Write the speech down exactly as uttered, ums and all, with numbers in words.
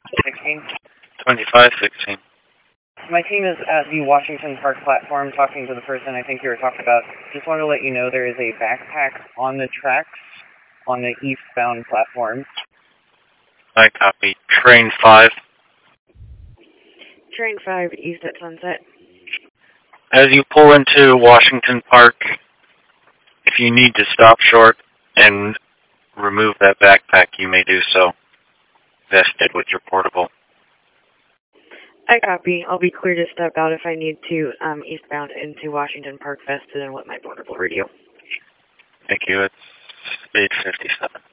sixteen. twenty-five sixteen. My team is at the Washington Park platform talking to the person I think you were talking about. Just want to let you know there is a backpack on the tracks on the eastbound platform. I copy. Train five. Train five, east at Sunset. As you pull into Washington Park, if you need to stop short and remove that backpack, you may do so, vested with your portable. I copy. I'll be clear to step out if I need to, um, eastbound into Washington Park vested and with my portable radio. Thank you. It's eight fifty-seven.